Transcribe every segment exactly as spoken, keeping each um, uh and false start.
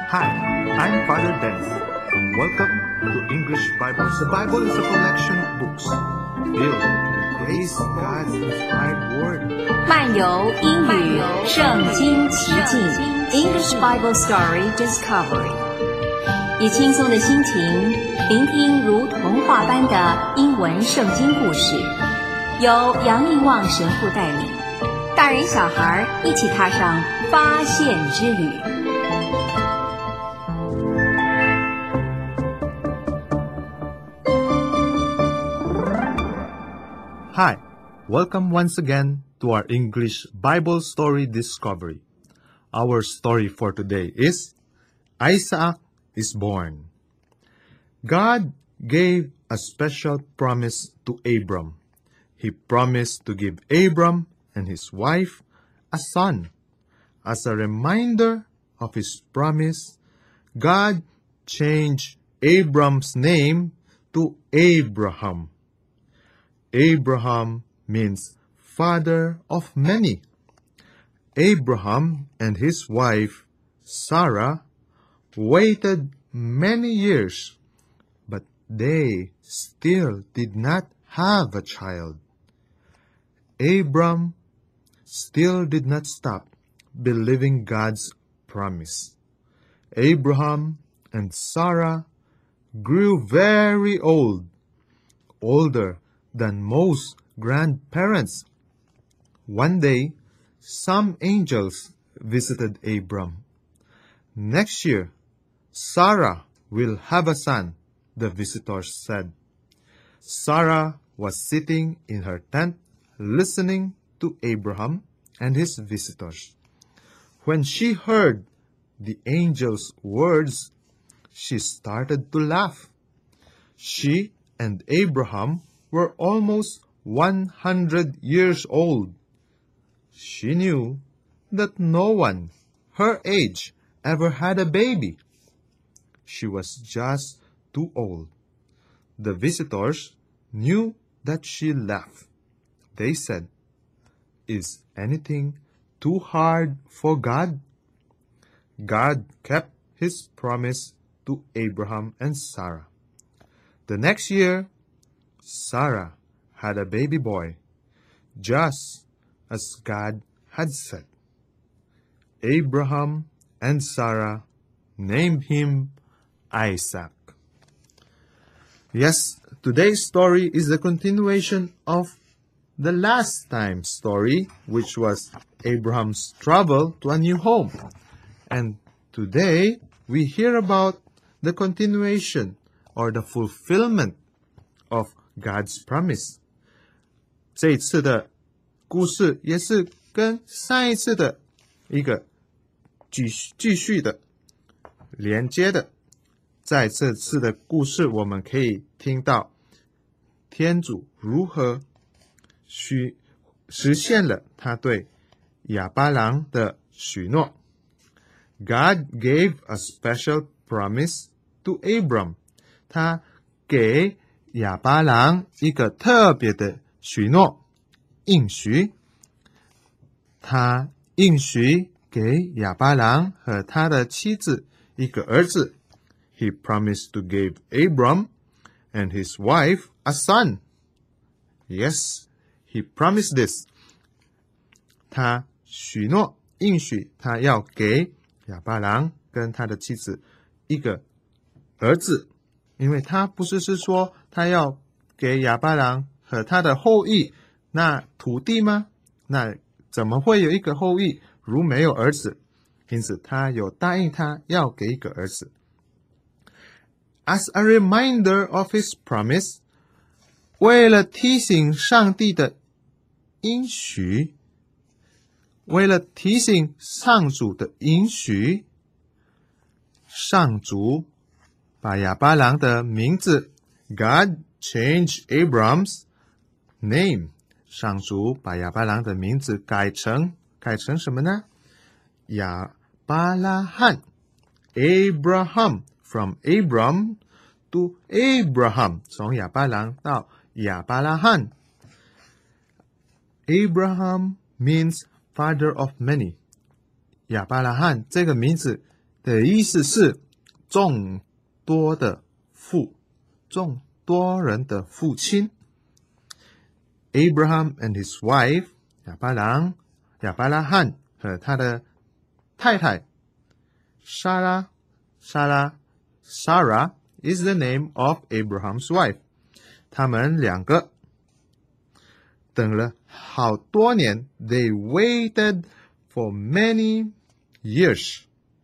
Hi, I'm Father Dennis. Welcome to English Bible. The Bible is a collection of books filled with grace, God's inspired word. 漫游英语圣经奇境 English Bible Story Discovery， 以轻松的心情聆听如童话般的英文圣经故事，由杨应望神父带领，大人小孩一起踏上发现之旅。 Hi, welcome once again to our English Bible Story Discovery. Our story for today is Isaac is born. God gave a special promise to Abram. He promised to give Abram and his wife a son. As a reminder of his promise, God changed Abram's name to Abraham. Abraham means father of many. Abraham and his wife, Sarah, waited many years, but they still did not have a child. Abram still did not stop believing God's promise. Abraham and Sarah grew very old, older than most grandparents. One day, some angels visited Abram. Next year, Sarah will have a son, the visitors said. Sarah was sitting in her tent listening to Abraham and his visitors. When she heard the angels' words, she started to laugh. She and Abraham were almost one hundred years old. She knew that no one her age ever had a baby. She was just too old. The visitors knew that she laughed. They said, "Is anything too hard for God?" God kept his promise to Abraham and Sarah. The next year, Sarah had a baby boy, just as God had said. Abraham and Sarah named him Isaac. Yes, today's story is the continuation of the last time story, which was Abraham's travel to a new home. And today we hear about the continuation or the fulfillment of God's promise. 这一次的故事也是跟上一次的一个继续继续的连接的。在这次的故事，我们可以听到天主如何许实现了他对亚巴郎的许诺。God gave a special promise to Abram. 他给亚巴郎一个特别的许诺应许，他应许给亚巴郎和他的妻子一个儿子。He promised to give Abram and his wife a son. Yes, he promised this. 他许诺应许他要给亚巴郎跟他的妻子一个儿子，因为他不是是说他要给亚巴郎和他的后裔那土地吗？那怎么会有一个后裔如没有儿子？因此他有答应他要给一个儿子。As a reminder of his promise, 为了提醒上帝的应许，为了提醒上主的应许，上主把亚巴郎的名字 God changed Abram's name. 上主把亚巴郎的名字改成改成什么呢？亚巴拉罕 Abraham, from Abram to Abraham, 从亚巴郎到亚巴拉罕。Abraham means father of many. 亚巴拉罕这个名字的意思是众多的父，众多人的父亲。Abraham and his wife 亚伯郎亚伯拉罕和他的太太莎拉莎拉 Sarah is the name of Abraham's wife。 他们两个等了好多年 They waited for many years.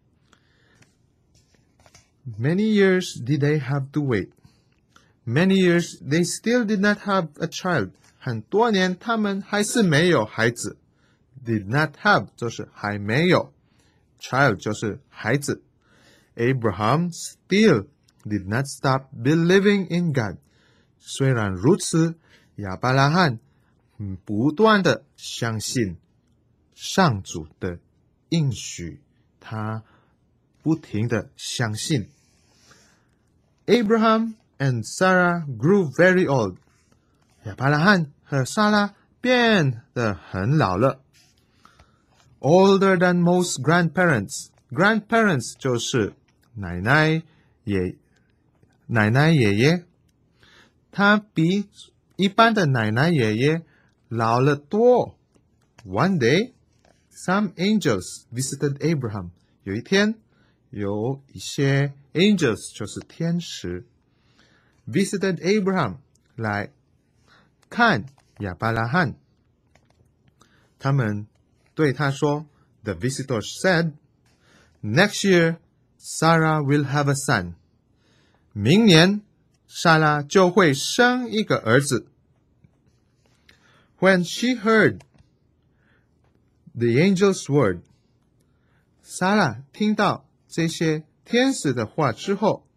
Many years did they have to wait. Many years they still did not have a child. 很多年他们还是没有孩子。Did not have 就是还没有， child 就是孩子。Abraham still did not stop believing in God. 虽然如此，亚伯拉罕不断的相信上主的应许，他不停的相信。Abraham and Sarah grew very old. 亚伯拉罕和莎拉变得很老了。Older than most grandparents. Grandparents 就是奶奶爷奶奶爷爷，他比一般的奶奶爷爷老了多。One day, some angels visited Abraham. 有一天，有一些 angels 就是天使 visited Abraham 来看亚伯拉罕。他们对他说 The visitors said, Next year, Sarah will have a son. 明年莎拉就会生一个儿子。When she heard the angel's word, 莎拉听到这些天使的话之后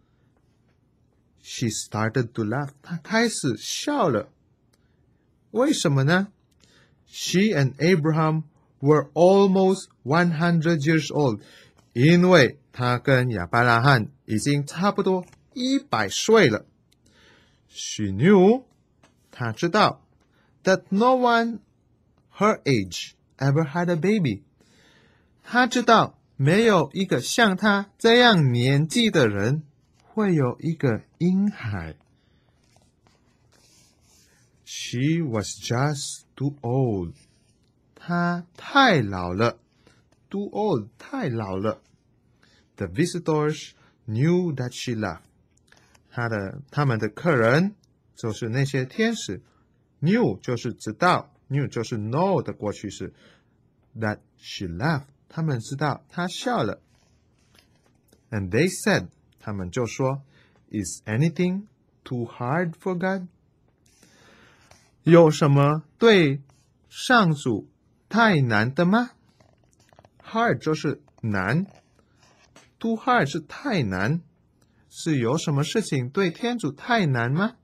she started to laugh. 她开始笑了。为什么呢？ She and Abraham were almost one hundred years old. 因为她跟亚伯拉罕已经差不多一百岁了。She knew, 她知道 that no one her age ever had a baby. 她知道没有一个像她这样年纪的人会有一个婴孩。She was just too old. 她太老了。Too old, 太老了。The visitors knew that she laughed. 他的他们的客人就是那些天使 knew 就是知道 knew 就是 know 的过去式 that she laughed 他们知道她笑了 and they said 他们就说 Is anything too hard for God? 有什么对上主太难的吗？ hard 就是难 too hard 是太难，是有什么事情对天主太难吗？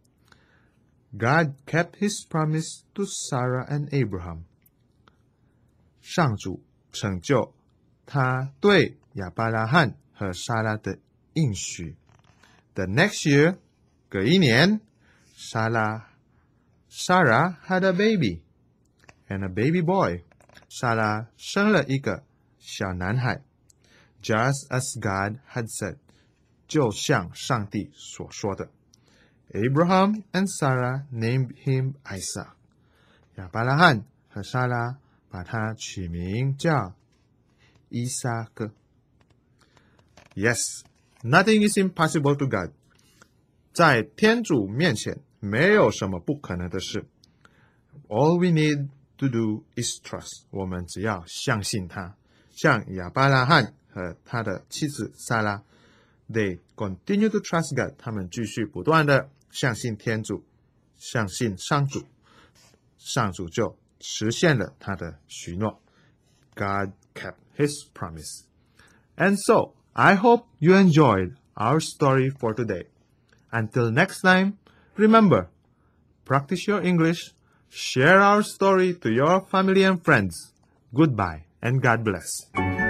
God kept his promise to Sarah and Abraham. 上主成就他对亚伯拉罕和莎拉的应许。The next year, 隔一年 Sarah, Sarah had a baby and a baby boy. 莎拉生了一个小男孩 Just as God had said, 就像上帝所说的。Abraham and Sarah named him Isaac. 亚伯拉罕和莎拉把他取名叫以撒各。Yes, nothing is impossible to God. 在天主面前，没有什么不可能的事。All we need to do is trust. 我们只要相信他。像亚伯拉罕和他的妻子撒拉 They continue to trust God. 他们继续不断的相信天主，相信上主，上主就实现了他的许诺。God kept his promise. And so, I hope you enjoyed our story for today. Until next time, remember, practice your English, share our story to your family and friends. Goodbye, and God bless.